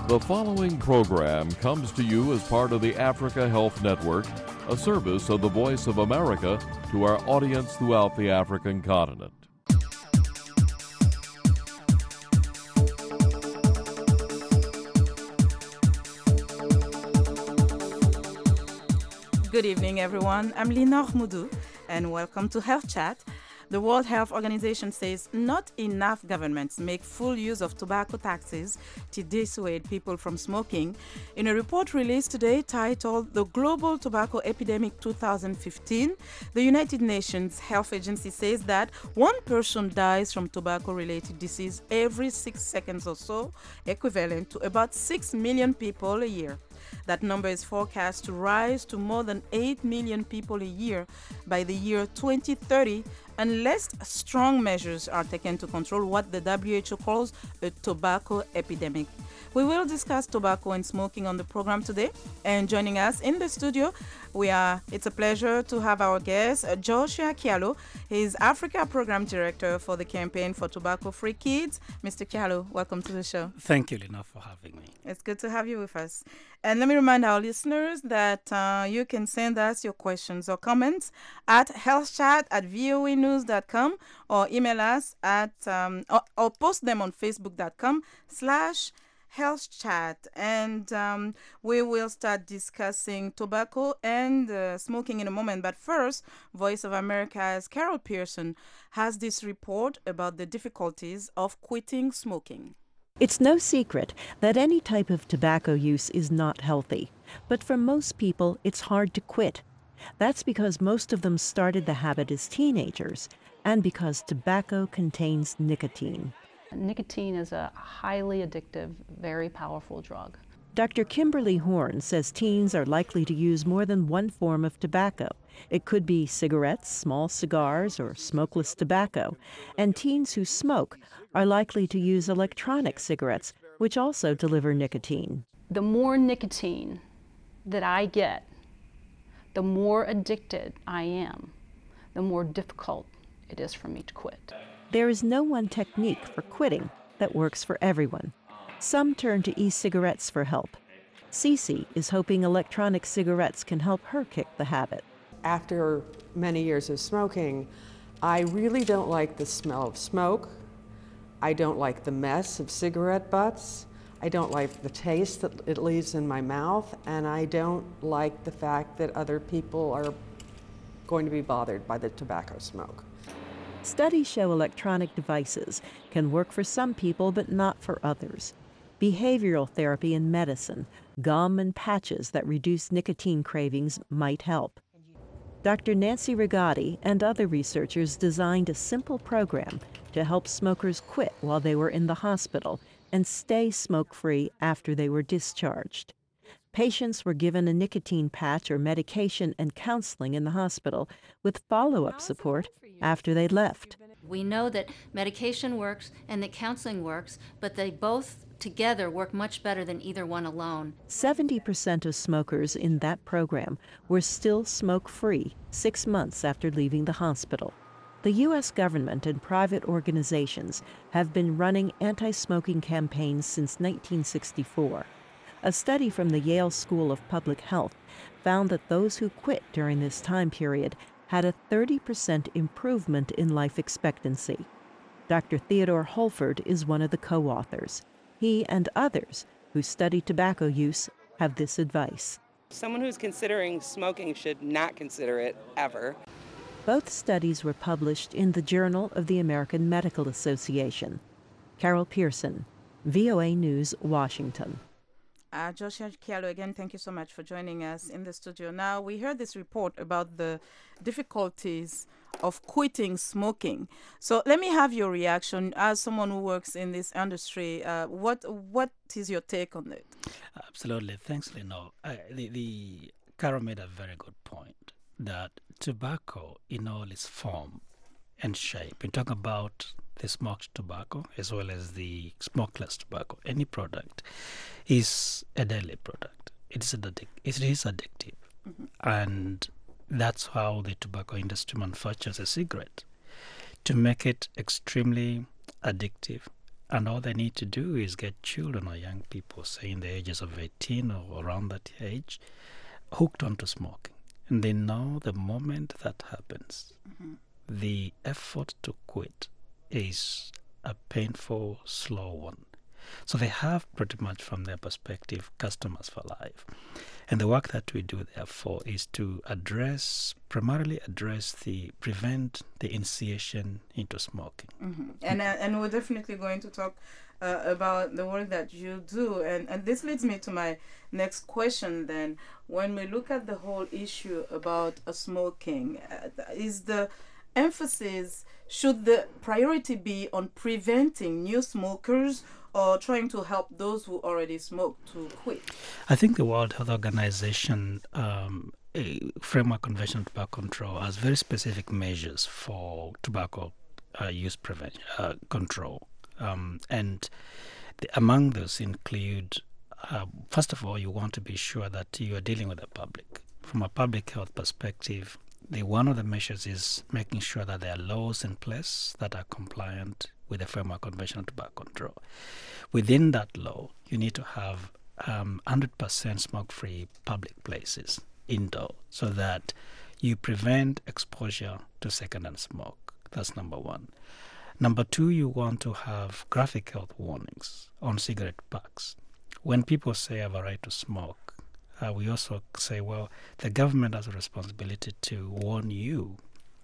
The following program comes to you as part of the Africa Health Network, a service of the Voice of America to our audience throughout the African continent. Good evening, everyone. I'm Linor Moudou, and welcome to Health Chat. The World Health Organization says not enough governments make full use of tobacco taxes to dissuade people from smoking. In a report released today titled The Global Tobacco Epidemic 2015, the United Nations Health Agency says that one person dies from tobacco-related disease every 6 seconds or so, equivalent to about 6 million people a year. That number is forecast to rise to more than 8 million people a year by the year 2030 unless strong measures are taken to control what the WHO calls a tobacco epidemic. We will discuss tobacco and smoking on the program today. And joining us in the studio, it's a pleasure to have our guest, Joshua Kialo. He's Africa Program Director for the Campaign for Tobacco-Free Kids. Mr. Kialo, welcome to the show. Thank you, Lina, for having me. It's good to have you with us. And let me remind our listeners that you can send us your questions or comments at healthchat@voanews.com or email us at or post them on facebook.com/healthchat. And we will start discussing tobacco and smoking in a moment. But first, Voice of America's Carol Pearson has this report about the difficulties of quitting smoking. It's no secret that any type of tobacco use is not healthy, but for most people, it's hard to quit. That's because most of them started the habit as teenagers, and because tobacco contains nicotine. Nicotine is a highly addictive, very powerful drug. Dr. Kimberly Horn says teens are likely to use more than one form of tobacco. It could be cigarettes, small cigars, or smokeless tobacco. And teens who smoke are likely to use electronic cigarettes, which also deliver nicotine. The more nicotine that I get, the more addicted I am, the more difficult it is for me to quit. There is no one technique for quitting that works for everyone. Some turn to e-cigarettes for help. Cece is hoping electronic cigarettes can help her kick the habit. After many years of smoking, I really don't like the smell of smoke. I don't like the mess of cigarette butts. I don't like the taste that it leaves in my mouth, and I don't like the fact that other people are going to be bothered by the tobacco smoke. Studies show electronic devices can work for some people but not for others. Behavioral therapy and medicine, gum and patches that reduce nicotine cravings might help. Dr. Nancy Rigotti and other researchers designed a simple program to help smokers quit while they were in the hospital and stay smoke-free after they were discharged. Patients were given a nicotine patch or medication and counseling in the hospital with follow-up support after they left. We know that medication works and that counseling works, but they both together work much better than either one alone. 70% of smokers in that program were still smoke-free 6 months after leaving the hospital. The U.S. government and private organizations have been running anti-smoking campaigns since 1964. A study from the Yale School of Public Health found that those who quit during this time period had a 30% improvement in life expectancy. Dr. Theodore Holford is one of the co-authors. He and others who study tobacco use have this advice. Someone who's considering smoking should not consider it ever. Both studies were published in the Journal of the American Medical Association. Carol Pearson, VOA News, Washington. Joshua Kialo, again, thank you so much for joining us in the studio. Now, we heard this report about the difficulties of quitting smoking. So let me have your reaction as someone who works in this industry. What is your take on it? Absolutely. Thanks, Lino. Carol made a very good point that tobacco in all its form and shape, we talk about the smoked tobacco as well as the smokeless tobacco, any product is a deadly product. It is addictive. Mm-hmm. And that's how the tobacco industry manufactures a cigarette, to make it extremely addictive And all they need to do is get children or young people, say in the ages of 18 or around that age, hooked onto smoking. And they know the moment that happens, the effort to quit is a painful, slow one. So they have pretty much, from their perspective, customers for life. And the work that we do, therefore, is to primarily prevent the initiation into smoking. And we're definitely going to talk about the work that you do. And this leads me to my next question then. When we look at the whole issue about smoking, is the emphasis, should the priority be on preventing new smokers or trying to help those who already smoke to quit? I think the World Health Organization Framework Convention on Tobacco Control has very specific measures for tobacco use prevention control. And among those include, first of all, you want to be sure that you are dealing with the public. From a public health perspective, one of the measures is making sure that there are laws in place that are compliant with the Framework Convention on Tobacco Control. Within that law, you need to have 100% smoke-free public places indoor so that you prevent exposure to secondhand smoke. That's number one. Number two, you want to have graphic health warnings on cigarette packs. When people say I have a right to smoke, we also say, well, the government has a responsibility to warn you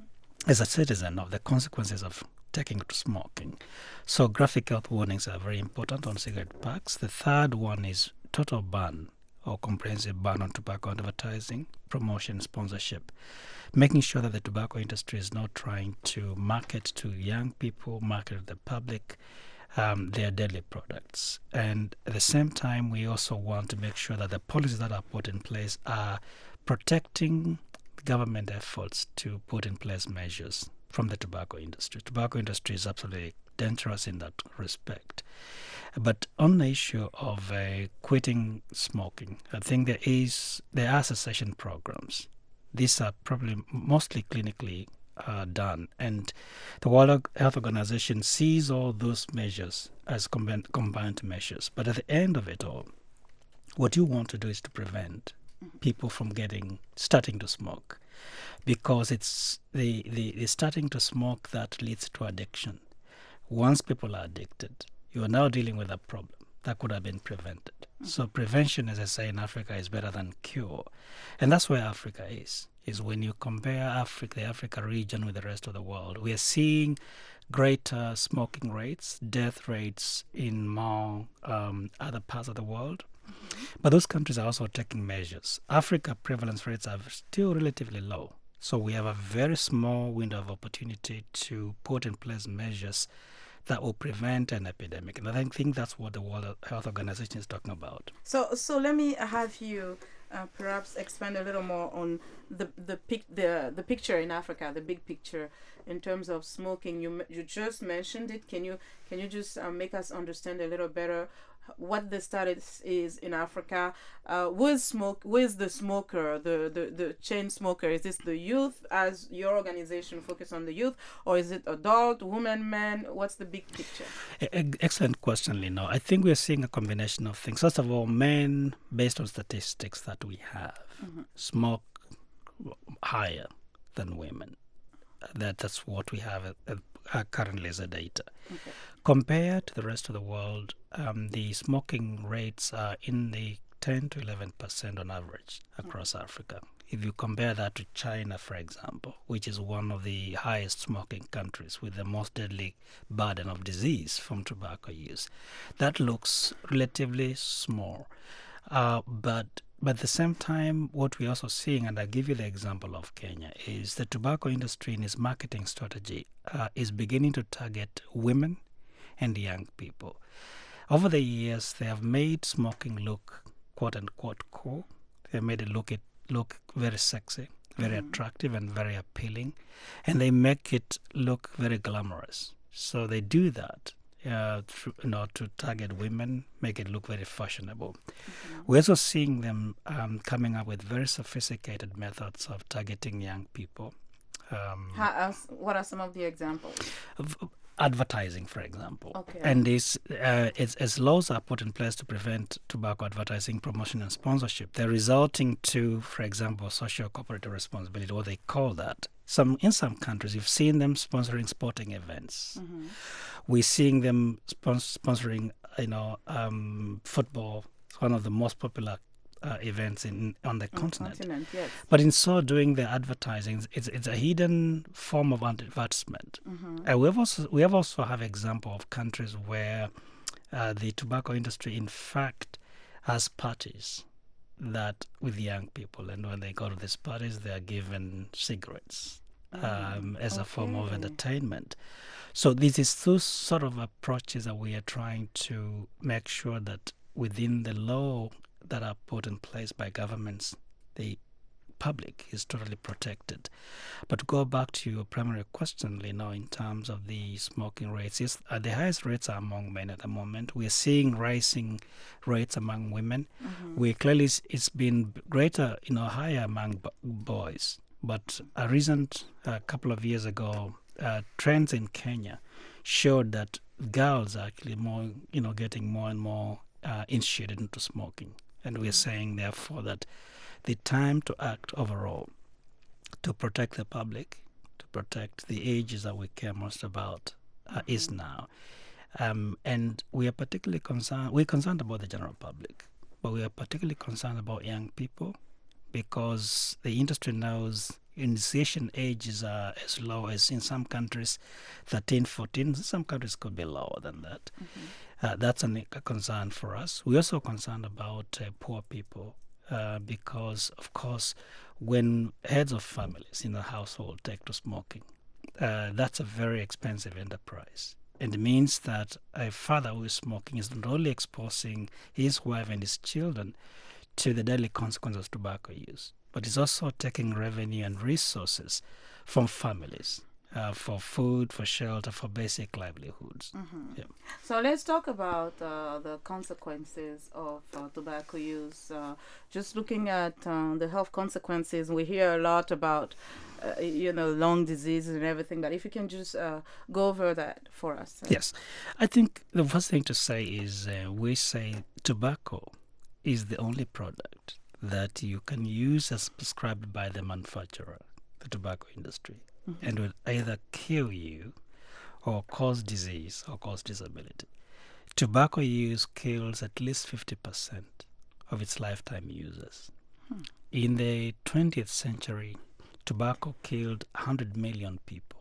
as a citizen of the consequences of taking to smoking. So graphic health warnings are very important on cigarette packs. The third one is total ban or comprehensive ban on tobacco advertising, promotion, sponsorship, making sure that the tobacco industry is not trying to market to young people, market to the public, their deadly products. And at the same time, we also want to make sure that the policies that are put in place are protecting government efforts to put in place measures from the tobacco industry. Tobacco industry is absolutely dangerous in that respect. But on the issue of quitting smoking, I think there are cessation programs. These are probably mostly clinically done, and the World Health Organization sees all those measures as combined measures. But at the end of it all, what you want to do is to prevent people from starting to smoke, because it's the starting to smoke that leads to addiction. Once people are addicted, you are now dealing with a problem that could have been prevented. So prevention, as I say, in Africa is better than cure. And that's where Africa is when you compare the Africa region with the rest of the world. We are seeing greater smoking rates, death rates in more other parts of the world. But those countries are also taking measures. Africa prevalence rates are still relatively low. So we have a very small window of opportunity to put in place measures that will prevent an epidemic. And I think that's what the World Health Organization is talking about. So let me have you perhaps expand a little more on the picture in Africa, the big picture in terms of smoking. You just mentioned it. Can you just make us understand a little better what the status is in Africa? Where's the smoker, the chain smoker? Is this the youth, as your organization focus on the youth, or is it adult, women, men? What's the big picture? Excellent question, Lino. I think we're seeing a combination of things. First of all, men, based on statistics that we have, smoke higher than women. That's what we have currently as a data. Okay. Compared to the rest of the world, the smoking rates are in the 10 to 11% on average across Africa. If you compare that to China, for example, which is one of the highest smoking countries with the most deadly burden of disease from tobacco use, that looks relatively small. But at the same time, what we're also seeing, and I'll give you the example of Kenya, is the tobacco industry in its marketing strategy is beginning to target women and young people. Over the years, they have made smoking look quote-unquote cool. They made it look very sexy, very attractive and very appealing, and they make it look very glamorous. So they do that to target women, make it look very fashionable. We're also seeing them coming up with very sophisticated methods of targeting young people. What are some of the examples? advertising, for example. Okay. And as laws are put in place to prevent tobacco advertising, promotion, and sponsorship, they're resulting to, for example, social cooperative responsibility, what they call that. In some countries, you've seen them sponsoring sporting events. Mm-hmm. We're seeing them sponsoring, football, one of the most popular events on the continent. Yes. But in so doing, the advertising, it's a hidden form of advertisement. Mm-hmm. We have also have example of countries where the tobacco industry, in fact, has parties that with young people, and when they go to these parties, they are given cigarettes as a form of entertainment. So this is two sort of approaches that we are trying to make sure that within the law that are put in place by governments, the public is totally protected. But to go back to your primary question, in terms of the smoking rates, yes, the highest rates are among men at the moment. We are seeing rising rates among women. Mm-hmm. We clearly it's been greater, higher among boys. But a recent couple of years ago, trends in Kenya showed that girls are actually more, getting more and more initiated into smoking. And we're saying, therefore, that the time to act overall to protect the public, to protect the ages that we care most about, is now. And we are particularly concerned, we're concerned about the general public, but we are particularly concerned about young people because the industry knows initiation ages are as low as in some countries 13, 14. Some countries could be lower than that. Mm-hmm. That's a concern for us. We're also concerned about poor people because, of course, when heads of families in a household take to smoking, that's a very expensive enterprise. And it means that a father who is smoking is not only exposing his wife and his children to the deadly consequences of tobacco use, but it's also taking revenue and resources from families for food, for shelter, for basic livelihoods. Mm-hmm. Yeah. So let's talk about the consequences of tobacco use. Just looking at the health consequences, we hear a lot about, lung diseases and everything, but if you can just go over that for us. Yes. I think the first thing to say is we say tobacco is the only product that you can use as prescribed by the manufacturer, the tobacco industry, mm-hmm. and will either kill you or cause disease or cause disability. Tobacco use kills at least 50% of its lifetime users. In the 20th century, tobacco killed 100 million people.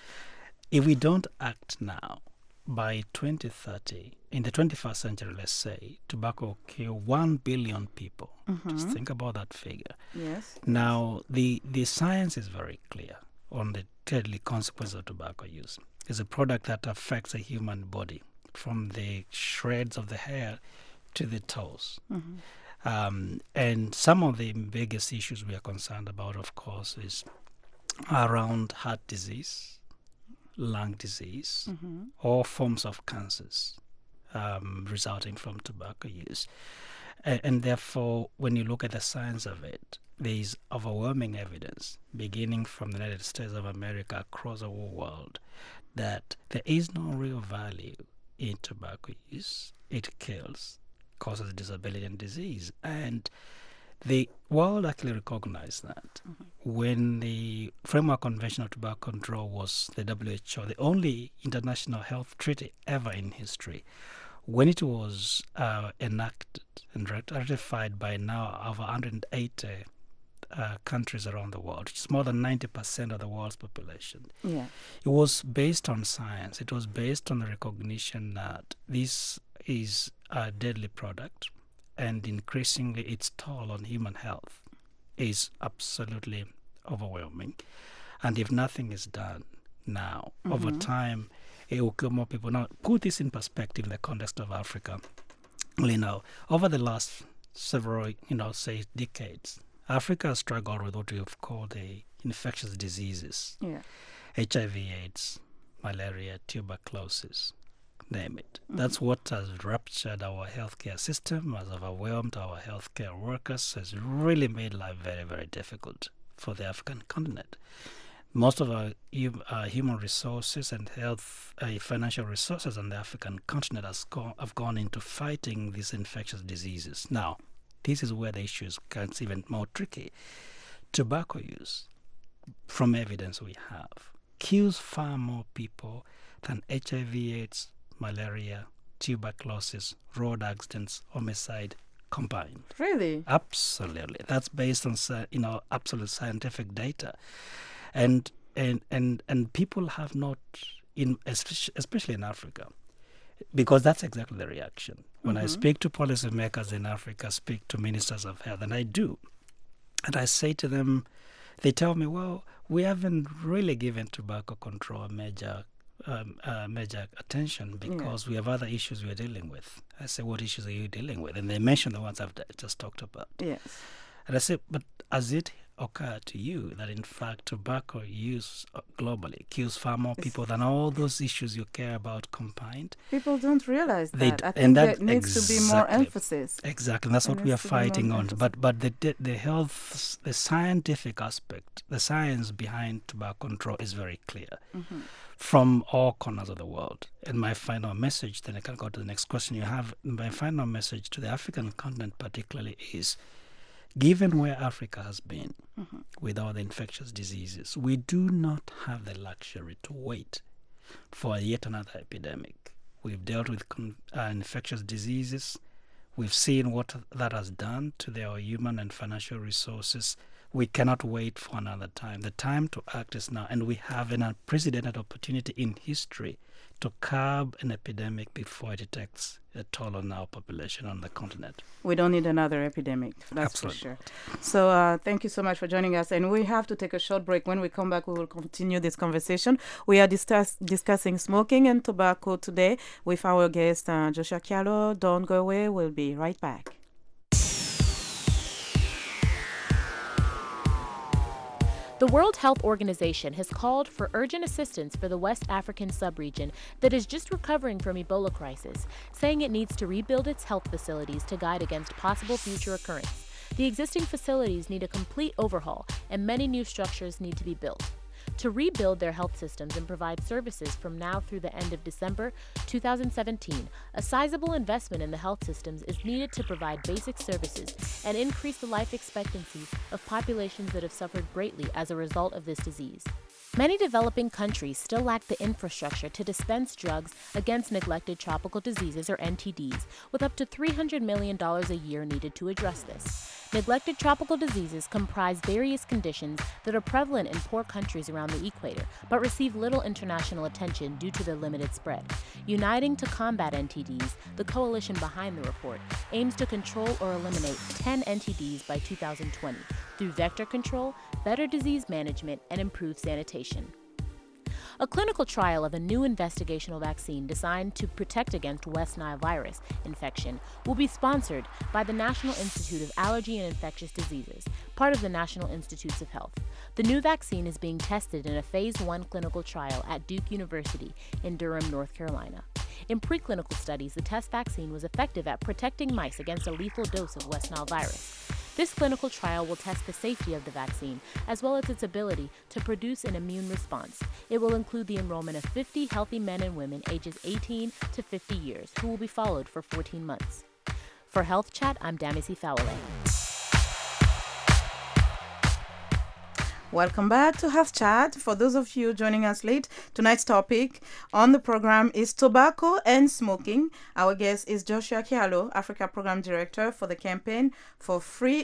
If we don't act now, by 2030, in the 21st century, let's say, tobacco will kill 1 billion people. Mm-hmm. Just think about that figure. Yes. Now, the science is very clear on the deadly consequences of tobacco use. It's a product that affects the human body, from the shreds of the hair to the toes. Mm-hmm. And some of the biggest issues we are concerned about, of course, is around heart disease, lung disease, mm-hmm. or forms of cancers resulting from tobacco use. And therefore, when you look at the science of it, there is overwhelming evidence, beginning from the United States of America across the whole world, that there is no real value in tobacco use. It kills, causes disability and disease. And the world actually recognized that. Mm-hmm. When the Framework Convention on Tobacco Control was the WHO, the only international health treaty ever in history, when it was enacted and ratified by now over 180 countries around the world, which is more than 90% of the world's population. Yeah. It was based on science. It was based on the recognition that this is a deadly product, and increasingly its toll on human health is absolutely overwhelming. And if nothing is done now, mm-hmm. over time, it will kill more people. Now, put this in perspective in the context of Africa. Over the last several, say, decades, Africa has struggled with what we have called the infectious diseases. Yeah. HIV/AIDS, malaria, tuberculosis, name it. Mm-hmm. That's what has ruptured our healthcare system, has overwhelmed our healthcare workers, has really made life very, very difficult for the African continent. Most of our human resources and health, financial resources on the African continent have gone into fighting these infectious diseases. Now, this is where the issues gets even more tricky. Tobacco use, from evidence we have, kills far more people than HIV/AIDS, malaria, tuberculosis, road accidents, homicide combined. Really? Absolutely. That's based on absolute scientific data. And people have not, especially in Africa, because that's exactly the reaction. When I speak to policymakers in Africa, speak to ministers of health, and I do, and I say to them, they tell me, well, we haven't really given tobacco control major attention because we have other issues we're dealing with. I say, what issues are you dealing with? And they mention the ones I've just talked about. Yes. And I say, but has it occurred to you that in fact tobacco use globally kills far more people than all those issues you care about combined? People don't realize that. I think there needs to be more emphasis. Exactly, and that's what we are fighting on. But the health, the scientific aspect, the science behind tobacco control is very clear from all corners of the world. And my final message, then I can go to the next question you have. My final message to the African continent particularly is, given where Africa has been with all the infectious diseases, we do not have the luxury to wait for yet another epidemic. We've dealt with infectious diseases. We've seen what that has done to their human and financial resources. We cannot wait for another time. The time to act is now, and we have an unprecedented opportunity in history to curb an epidemic before it takes a toll on our population on the continent. We don't need another epidemic, that's Absolutely. for sure. So thank you so much for joining us. And we have to take a short break. When we come back, we will continue this conversation. We are discussing smoking and tobacco today with our guest, Joshua Kialo. Don't go away. We'll be right back. The World Health Organization has called for urgent assistance for the West African subregion that is just recovering from Ebola crisis, saying it needs to rebuild its health facilities to guide against possible future occurrence. The existing facilities need a complete overhaul, and many new structures need to be built. To rebuild their health systems and provide services from now through the end of December 2017, a sizable investment in the health systems is needed to provide basic services and increase the life expectancy of populations that have suffered greatly as a result of this disease. Many developing countries still lack the infrastructure to dispense drugs against neglected tropical diseases, or NTDs, with up to $300 million a year needed to address this. Neglected tropical diseases comprise various conditions that are prevalent in poor countries around the equator, but receive little international attention due to their limited spread. Uniting to combat NTDs, the coalition behind the report aims to control or eliminate 10 NTDs by 2020 through vector control, better disease management, and improved sanitation. A clinical trial of a new investigational vaccine designed to protect against West Nile virus infection will be sponsored by the National Institute of Allergy and Infectious Diseases, part of the National Institutes of Health. The new vaccine is being tested in a Phase 1 clinical trial at Duke University in Durham, North Carolina. In preclinical studies, the test vaccine was effective at protecting mice against a lethal dose of West Nile virus. This clinical trial will test the safety of the vaccine, as well as its ability to produce an immune response. It will include the enrollment of 50 healthy men and women ages 18 to 50 years, who will be followed for 14 months. For Health Chat, I'm Damisi Fawale. Welcome back to Health Chat. For those of you joining us late, tonight's topic on the program is tobacco and smoking. Our guest is Joshua Kialo, Africa Program Director for the campaign for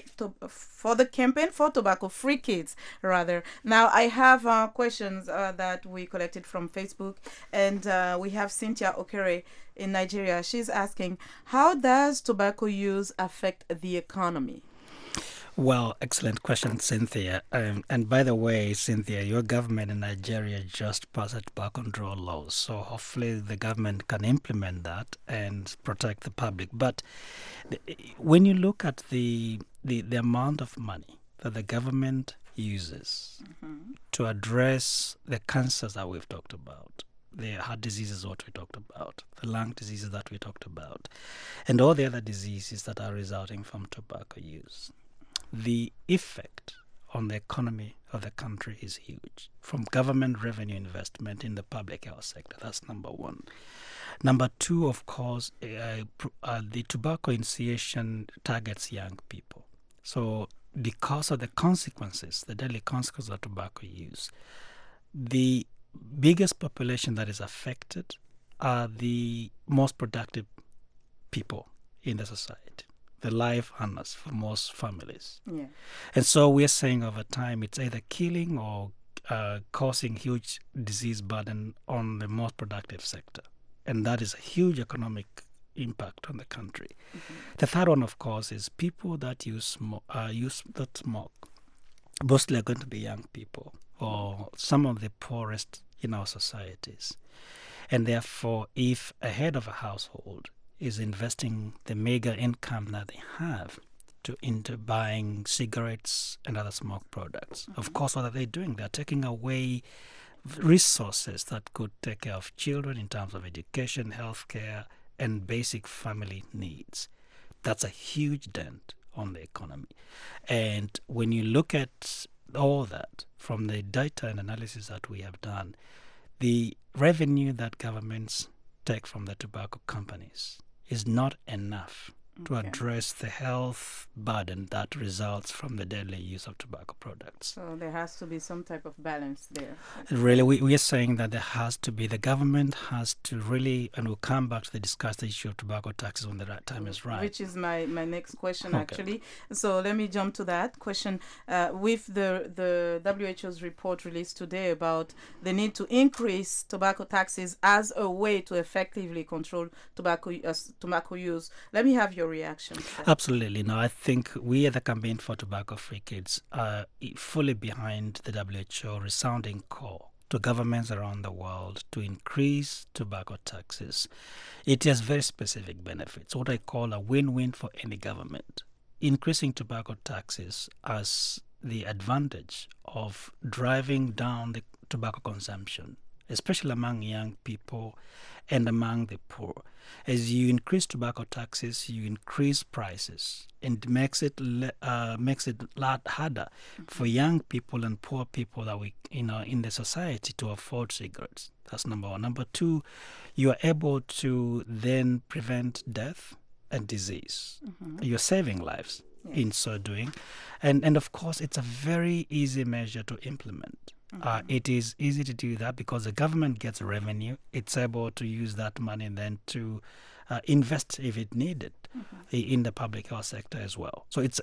tobacco-free kids. Now, I have questions that we collected from Facebook, and we have Cynthia Okere in Nigeria. She's asking, how does tobacco use affect the economy? Well, excellent question, Cynthia. And by the way, Cynthia, your government in Nigeria just passed a tobacco control law. So hopefully the government can implement that and protect the public. But when you look at the amount of money that the government uses to address the cancers that we've talked about, the heart diseases what we talked about, the lung diseases that we talked about, and all the other diseases that are resulting from tobacco use, the effect on the economy of the country is huge. From government revenue investment in the public health sector, that's number one. Number two, of course, the tobacco initiation targets young people. So because of the consequences, the deadly consequences of tobacco use, the biggest population that is affected are the most productive people in the society, the life earners for most families. Yeah. And so we're saying over time it's either killing or causing huge disease burden on the most productive sector. And that is a huge economic impact on the country. Mm-hmm. The third one, of course, is people that smoke, mostly are going to be young people or some of the poorest in our societies. And therefore, if a head of a household is investing the meager income that they have into buying cigarettes and other smoke products, mm-hmm. of course, what are they doing? They're taking away resources that could take care of children in terms of education, healthcare, and basic family needs. That's a huge dent on the economy. And when you look at all that from the data and analysis that we have done, the revenue that governments take from the tobacco companies is not enough to address the health burden that results from the deadly use of tobacco products. So there has to be some type of balance there. Really, we are saying that there has to be, the government has to really, and we'll come back to discuss the issue of tobacco taxes when the right time is right. Which is my next question, actually. So let me jump to that question. With the WHO's report released today about the need to increase tobacco taxes as a way to effectively control tobacco use, let me have your reaction. Absolutely. No, I think we at the Campaign for Tobacco-Free Kids are fully behind the WHO resounding call to governments around the world to increase tobacco taxes. It has very specific benefits, what I call a win-win for any government. Increasing tobacco taxes has the advantage of driving down the tobacco consumption, especially among young people and among the poor. As you increase tobacco taxes, you increase prices, and makes it a lot harder for young people and poor people that in the society to afford cigarettes. That's number one. Number two, you are able to then prevent death and disease. Mm-hmm. You're saving lives in so doing, and of course, it's a very easy measure to implement. It is easy to do that because the government gets revenue. It's able to use that money then to invest if it needed in the public health sector as well. So it's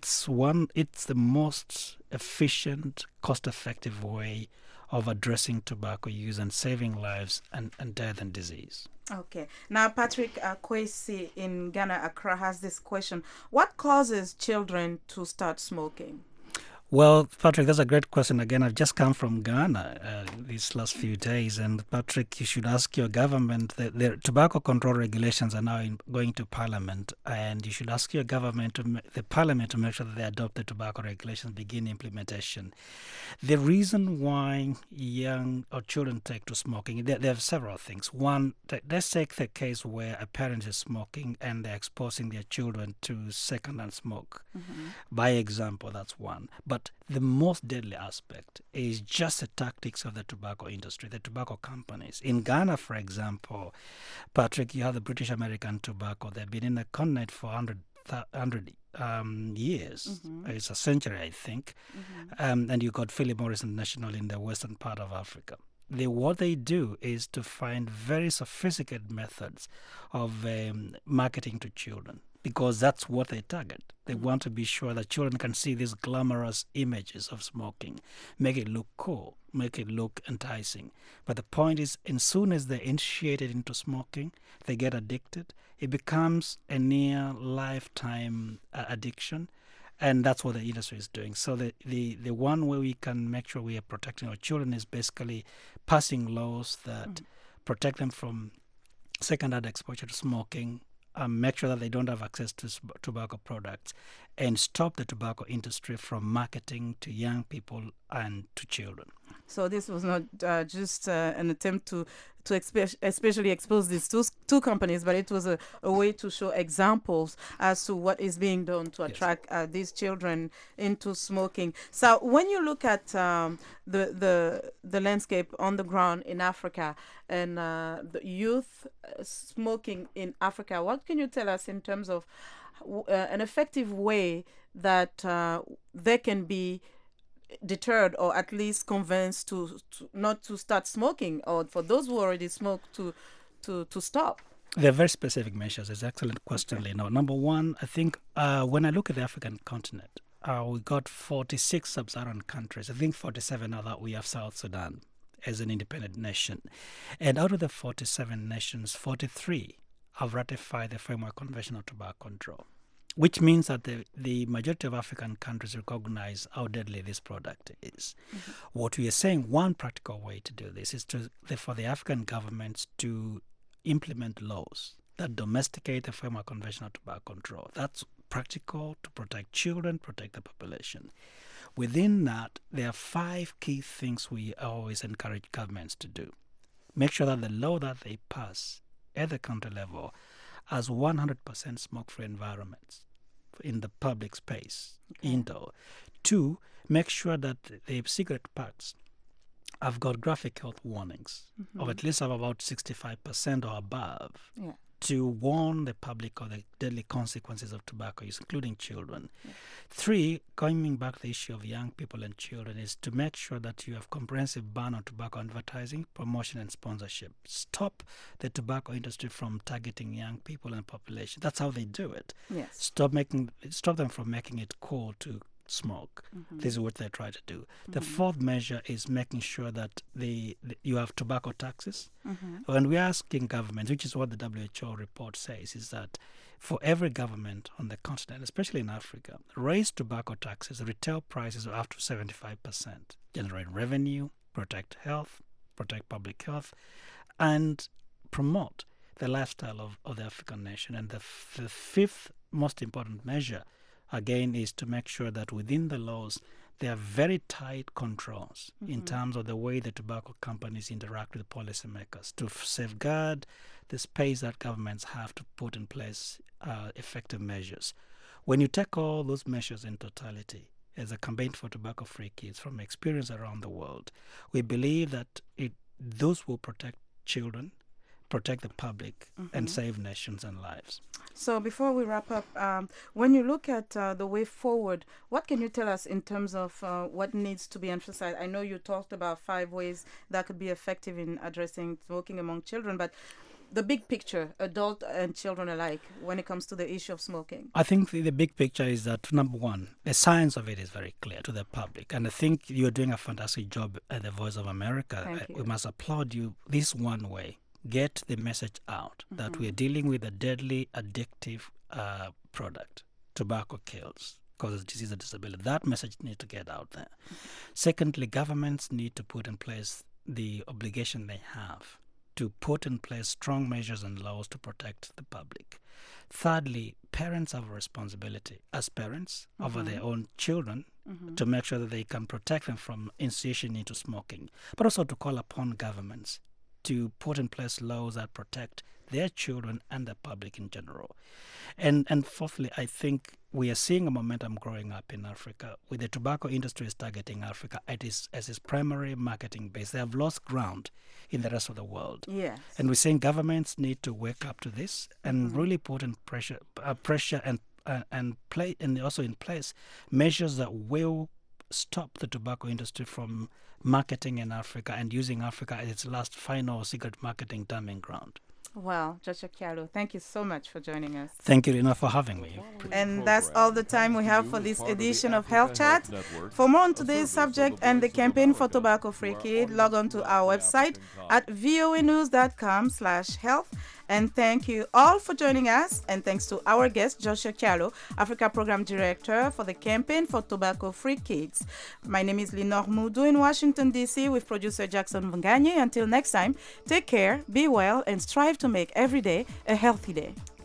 the most efficient, cost-effective way of addressing tobacco use and saving lives and death and disease. Okay. Now, Patrick Kwesi in Ghana, Accra, has this question. What causes children to start smoking? Well, Patrick, that's a great question. Again, I've just come from Ghana these last few days, and Patrick, you should ask your government. The tobacco control regulations are now going to Parliament, and you should ask your government, the Parliament, to make sure that they adopt the tobacco regulations, begin implementation. The reason why young or children take to smoking, there are several things. One, let's take the case where a parent is smoking and they're exposing their children to second-hand smoke. Mm-hmm. By example, that's one. But the most deadly aspect is just the tactics of the tobacco industry, the tobacco companies. In Ghana, for example, Patrick, you have the British American tobacco. They've been in the continent for 100 years. Mm-hmm. It's a century, I think. Mm-hmm. And you got Philip Morris International in the western part of Africa. What they do is to find very sophisticated methods of marketing to children, because that's what they target. They want to be sure that children can see these glamorous images of smoking, make it look cool, make it look enticing. But the point is, as soon as they're initiated into smoking, they get addicted. It becomes a near lifetime addiction. And that's what the industry is doing. So the one way we can make sure we are protecting our children is basically passing laws that protect them from second-hand exposure to smoking, make sure that they don't have access to tobacco products, and stop the tobacco industry from marketing to young people and to children. So this was not just an attempt to especially expose these two companies, but it was a way to show examples as to what is being done to attract these children into smoking. So when you look at the landscape on the ground in Africa and the youth smoking in Africa, what can you tell us in terms of an effective way that they can be deterred or at least convinced to not to start smoking, or for those who already smoke to stop? There are very specific measures. It's an excellent question, Lino. Number one, I think when I look at the African continent, we got 46 sub-Saharan countries. I think 47 now that we have South Sudan as an independent nation. And out of the 47 nations, 43 have ratified the Framework Convention on Tobacco Control, which means that the majority of African countries recognize how deadly this product is. Mm-hmm. What we are saying, one practical way to do this is for the African governments to implement laws that domesticate the Framework Convention on Tobacco Control. That's practical to protect children, protect the population. Within that, there are 5 key things we always encourage governments to do. Make sure that the law that they pass at the country level as 100% smoke-free environments in the public space, indoor. 2, make sure that the cigarette packs have got graphic health warnings of at least of about 65% or above to warn the public of the deadly consequences of tobacco use, including children. 3, coming back to the issue of young people and children, is to make sure that you have comprehensive ban on tobacco advertising, promotion, and sponsorship. Stop the tobacco industry from targeting young people and population. That's how they do it. Yes. Stop them from making it cool to smoke. This is what they try to do. The 4th measure is making sure that you have tobacco taxes. When we're asking governments, which is what the WHO report says, is that for every government on the continent, especially in Africa, raise tobacco taxes, retail prices of up to 75%, generate revenue, protect health, protect public health, and promote the lifestyle of the African nation. And the 5th most important measure, again, is to make sure that within the laws there are very tight controls in terms of the way the tobacco companies interact with policymakers to safeguard the space that governments have to put in place effective measures. When you take all those measures in totality, as a campaign for tobacco-free kids from experience around the world, we believe that those will protect children, protect the public, and save nations and lives. So before we wrap up, when you look at the way forward, what can you tell us in terms of what needs to be emphasized? I know you talked about 5 ways that could be effective in addressing smoking among children, but the big picture, adult and children alike, when it comes to the issue of smoking? I think the big picture is that, number one, the science of it is very clear to the public. And I think you're doing a fantastic job at the Voice of America. Thank you. We must applaud you this one way. Get the message out that we're dealing with a deadly, addictive product. Tobacco kills, causes disease and disability. That message needs to get out there. Secondly, governments need to put in place the obligation they have to put in place strong measures and laws to protect the public. Thirdly, parents have a responsibility as parents over their own children to make sure that they can protect them from initiation into smoking, but also to call upon governments to put in place laws that protect their children and the public in general. And fourthly, I think we are seeing a momentum growing up in Africa with the tobacco industry is targeting Africa as its primary marketing base. They have lost ground in the rest of the world. Yes. And we're saying governments need to wake up to this and really put in pressure and also in place measures that will stop the tobacco industry from marketing in Africa and using Africa as its last final cigarette marketing dumping ground. Well, Joshua Kyalo, thank you so much for joining us. Thank you, Lina, for having me. And that's all the time we have for this edition of Health Chat. For more on today's subject and the campaign for tobacco-free kids, log on to our website at voanews.com/health. And thank you all for joining us. And thanks to our guest, Joshua Kyalo, Africa Program Director for the Campaign for Tobacco-Free Kids. My name is Lenore Moudou in Washington, D.C. with producer Jackson Vanganye. Until next time, take care, be well, and strive to make every day a healthy day.